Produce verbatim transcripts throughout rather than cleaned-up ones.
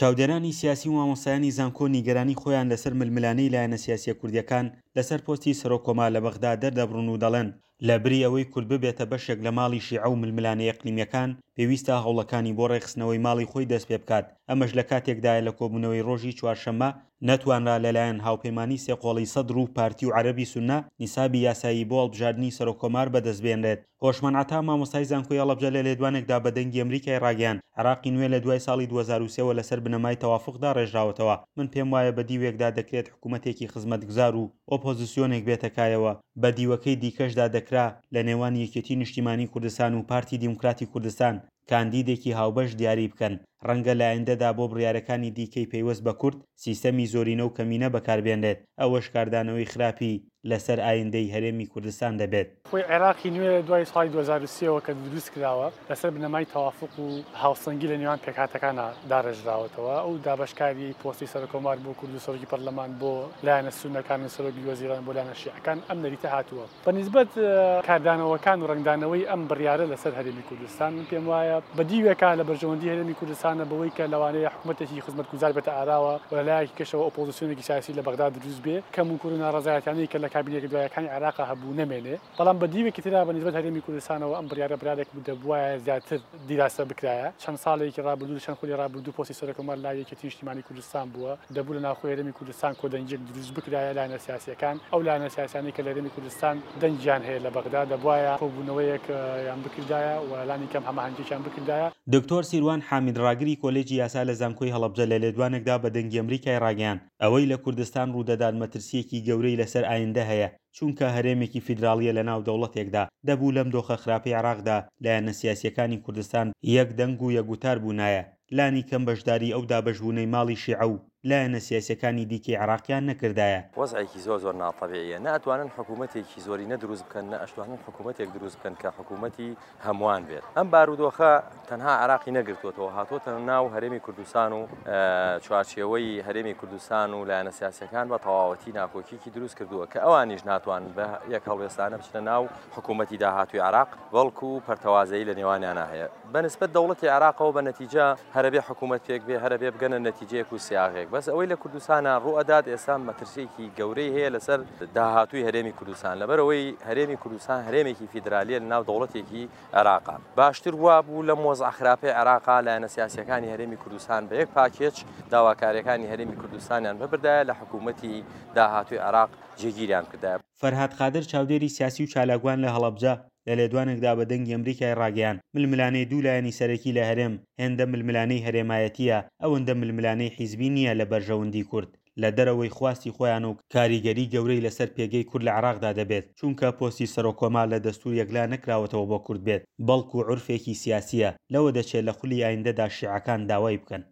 چاودێرانی سیاسی و مامۆستایانی زانکۆ نیگەرانی خۆیان لەسەر ململانەی لایەنە سیاسیە کوردیەکان لەسەر پۆستی سەرۆکۆمار لە بەغدا دەردەبڕن و دەڵێن لە بری ئەوەی کورد ببێتە بەشێک لە ماڵی شیعە و ململانەی ئەقلیمیەکان پێویستە هەوڵەکانی بۆ ڕێخستنەوەی ماڵی خۆی دەست پێ بکات. ئەمەش لە کاتێکدایە لە کۆبوونەوەی ڕۆژی چوارشەممە نەتوانرا لەلایەن هاوپەیمانی سێقۆڵی سەدر و پارتی و عەرەبی سوننا نیسابی یاسایی بۆ هەڵبژاردنی سەرۆکۆمار بەدەستبێنرێت. هۆشمان عەتا مامۆستای زانکۆی هەڵەبجە لە لێدوانێکدا بە دەنگی ئەمریکای ڕاگەیاند عێراقی نوێ لە دوای ساڵی دوو هەزار و سێەوە لەسەر بنەمای تەوافقدا ڕێژراوەتەوە. من پێم وایە بە دیوێکدا دەکرێت حکوومەتێکی خزمەتگوزار و ئۆپۆزیسیۆنێک بێتەکایەوە بە دیوەکەی دیکەشدا دەکرا لە نێوان یەکێتی نیشتیمانی کوردستان و پارتی دیموکراتی کوردستان کاندیدێکی هاوبەش دیاری بکەن. ڕەنگە لە ئایندەدا بۆ بڕیارەکانی دیکەی پەیوەست بە کورد سیستەمی زۆرینە و کەمینە بەکاربێنرێت. ئەوەش کاردانەوەی خراپی لەسەر ئایندەی هەرێمی کوردستان دەبێت. خۆی عێراقی نوێ دوای ساڵی دوو هەزار و سێەوە کە دروست کراوە لەسەر بنەمای تەوافق و هاوسەنگی لە نێوان پێکهاتەکانە داڕێژراوەتەوە. ئەو دابەشکاری پۆستی سەرۆکۆمار بۆ کورد و سەرۆکی پەرلەمان بۆ لایەنە سوننەکان و سەرۆکی وەزیران بۆ لایەنە شیعەکان ئەم نەریتە هاتووە. بەنسبەت کاردانەوەکان و ڕنگدانەوەی ئەم بڕیارە لەسەر هەرێمی کوردستان من پێم وایە بە دیوێکە لە بەرژەوەندی هەرێمی کوردستانە بەوەی کە لەوانەیە حکوومەتێکی خزمەتگوزار بێتە ئاراوە و لەلایەکی کەشەوە ئۆپۆزیسیۆنێکی سیاسی لە بەغدا دروست بێ کەم و کوور و ناڕەزایەتیانەی کە لە کابینەیەکی دوایەکانی عێراقا هەبوو نەمێنێ. بەڵام بە دیوێکی ترا بەنسبەت هەرێمی کوردستانەوە ئەم بڕیارە بڕارێک دەبوایە زیاتر دیراسە بکرایە. چەند ساڵێکی ڕابردوو چەند خۆی ڕابردوو پۆستی سەرۆکۆمار لای یەکێتی نیشتیمانی کوردستان بووە دەبوو لە ناوخۆی هەرێمی کوردستان کۆدەنجێک دروست بکرایە لایەنە سیاسیەکان. ئەو لایەنە سیاسیانەی کە لە هەرێمی کوردستان دەنجیان هەیە لە بەغدا دەبوایە کۆبوونەوەیەک یان بکردایە و لانی کەم هەماهەنگێکیان بکردایە. دکتۆر سیروان حامید ڕاگری کۆلێجی یاسا لە زانکۆی هەڵەبجە لە لێدوانێکدا بە دەنگی ئەمریکای ڕاگەیاند ئەوەی لە کوردستان ڕوودەدات مەترسیەکی گەورەی لەسەر ئایندە هەیە چونکە هەرێمێکی فیدراڵیە لە ناو دەوڵەتێکدا دەبوو لەم دۆخە خراپەی عێراقدا لایەنە سیاسیەکانی کوردستان یەک دەنگ و یەکگوتار بوونایە. لانی کەم بەشداری ئەو دابەشبوونەی ماڵی شیعە و لایەنە سیاسیەکانی دیکەی عێراقیان نەکردایە. وەزعێکی زۆر زۆر ناتەبیعیە. نەئەتوانن حکوومەتێکی زۆری نەدروست بکەن نە ئەشتوانن حکوومەتێک دروست بکەن کە حکوومەتی هەمووان بێت. ئەم بارودۆخە تەنها عێراقی نەگرتووەتەوە هاتوۆتە ناو هەرێمی کوردستان و چوارچێوەی هەرێمی کوردستان و لایەنە سیاسیەکان بە تەواوەتی ناکۆکیێکی دروست کردووە کە ئەوانیش ناتوان بە یەک هەڵوێستانە بچنە ناو حکوومەتی داهاتووی عێراق بەڵکو و پەرتەوازەیی لە نێوانیانە هەیە. بەنسبەت دەوڵەتی عێراقەوە بە نەتیجە هەرەبێ حکوومەت پێک بێ هەرەبێ بگەنە نەتیجەیەک و سیاغێک. بەس ئەوەی لە کوردستانە ڕوئەدات ئێستا مەترسیێکی گەورەی هەیە لەسەر داهاتووی هەرێمی کوردستان لەبەرەوەی هەرێمی کوردستان هەرێمێکی فیدرالیە لە ناو دەوڵەتێکی عێراقا. باشتر وا بوو لە مۆزع خراپەی عێراقا لایەنە سیاسیەکانی هەرێمی کوردستان بە یەک پاکێج داواکاریەکانی هەرێمی کوردستانیان ببردایە لە حکوومەتی داهاتووی عێراق جێگیریان کردایە. فەرهاد قادر چاودێری سیاسی و چالاکوان لە هەڵەبجە لە لێدوانێکدا بە دەنگی ئەمریکای ڕاگەیاند ململانەی دوو لایەنی سەرەکی لە هەرێم هێندە ململانەی هەرێمایەتیە ئەوەندە ململانەی حیزبی نییە لە بەرژەوەندی کورد لە دەرەوەی خواستی خۆیان و کاریگەری گەورەی لەسەر پێگەی کورد لە عێراقدا دەبێت چونکە پۆستی سەرۆکۆمار لە دەستوور یەکلا نەکراوەتەوە بۆ کورد بێت بەڵکو عورفێکی سیاسیە لەوە دەچێت لە خولی ئایندەدا شیعەکان داوای بکەن.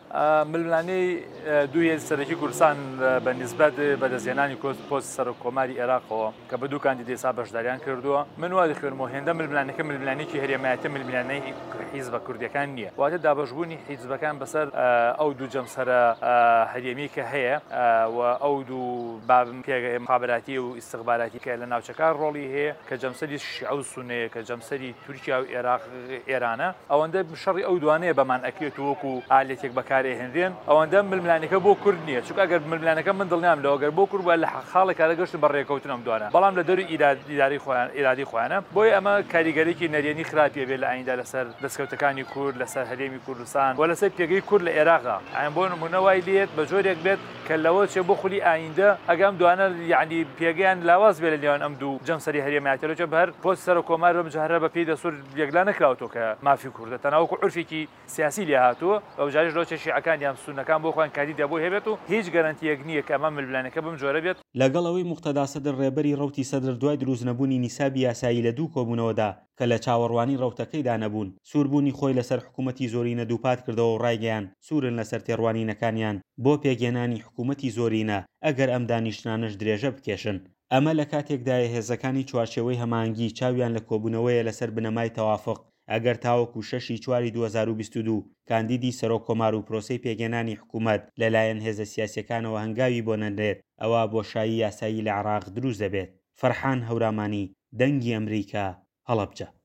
ململانەی دوو سەرەکی کوردستان بە نیسبەت بەدەستهێنانی پۆست سەرۆکۆماری عێراقەوە کە بە دوو کاندیدێ ئێستا بەشداریان کردووە من وا دەخوێنمەوە هێندە ململانەکە ململانێکی هەرێمایەتە ململانەی حیزبە کوردیەکان نییە واتە دابەشبوونی حیزبەکان بەسەر ئەو دوو جەمسەرە هەرێمی کە هەیە و ئەو دوو مخابراتی و ئیستیخباراتی کە لە ناوچەکان ڕۆڵی هەیە کە جەمسەری شیعە و سونەیە کە جەمسەری تورکیا و عێراق ئێرانە ئەوەندە شەڕی ئەو دوانەیە بەمان ئەکرێت وەکو ئالێتێک بەکار هێنرێن ئەوەندە ململانەکە بۆ کورد نییە چونکە ئەگەر ململانەکە من دڵنیام لەوە ئەگەر بۆ کورد بووە لە خاڵێک کارەگەشت بە ڕێکەوتن ئەم دوانە بەڵام لە دەوری ئیرادی خۆیان ئیرادی خۆیانە بۆی ئەمە کاریگەرێکی نەرێنی خراپیە بێت لە ئایندە لەسەر دەستکەوتەکانی کورد لەسەر هەرێمی کوردستان و لەسەر پێگەی کورد لە عێراقا ئەم بۆ نمونە وای لێت بە جۆرێک بێت کە لەوە چێ بۆ خولی ئایندە ئەگەم دوانە یعنی پێگەیان لاواز بێت لە نێوان ئەم دوو جەمسەری هەرێمایەتیە چۆن بەر پۆست سەرۆکۆمار بەم جارە بە پێی دەسوور یەکلا نەکراوەتەوە کە مافی کوردە تەناوەکو عورفێکی سیاسی لێ هاتووە ئەو جاریش لەوە چێ شیعەکان یان سونەکان بۆ خۆیان کاندیدا بۆ هەبێت و هیچ گەرانتیەک نییە کە ئەمە ململانەکە بم جۆرە بێت. لەگەڵ ئەوەی موقتەدا سەدر ڕێبەری ڕەوتی سەدر دوای دروست نەبوونی نیسابی یاسایی لە دوو کۆبوونەوەدا کە لە چاوەڕوانی ڕەوتەکەیدا نەبوون سووربوونی خۆی لەسەر حکوومەتی زۆرینە دووپات کردەوە و ڕایگەیان سوورن لەسەر تێڕوانینەکانیان بۆ پێگێنانی حکوومەتی زۆرینە ئەگەر ئەم دانیشتانەش درێژە بکێشن. ئەمە لە کاتێکدایە هێزەکانی چوارچێوەی هەماهەنگی چاویان لە کۆبوونەوەیە لەسەر بنەمای تەوافق ئەگەر تاوەکو شەشی چواری دوو هەزار و بیست و دوو کاندیدی سەرۆکۆمار و پرۆسەی پێگەنانی حکوومەت لەلایەن هێزە سیاسیەکانەوە هەنگاوی بۆ نەدرێت ئەوە بۆشایی یاسایی لە عێراق دروست دەبێت. فەرحان هەورامانی دەنگی ئەمریکا هەڵەبجە.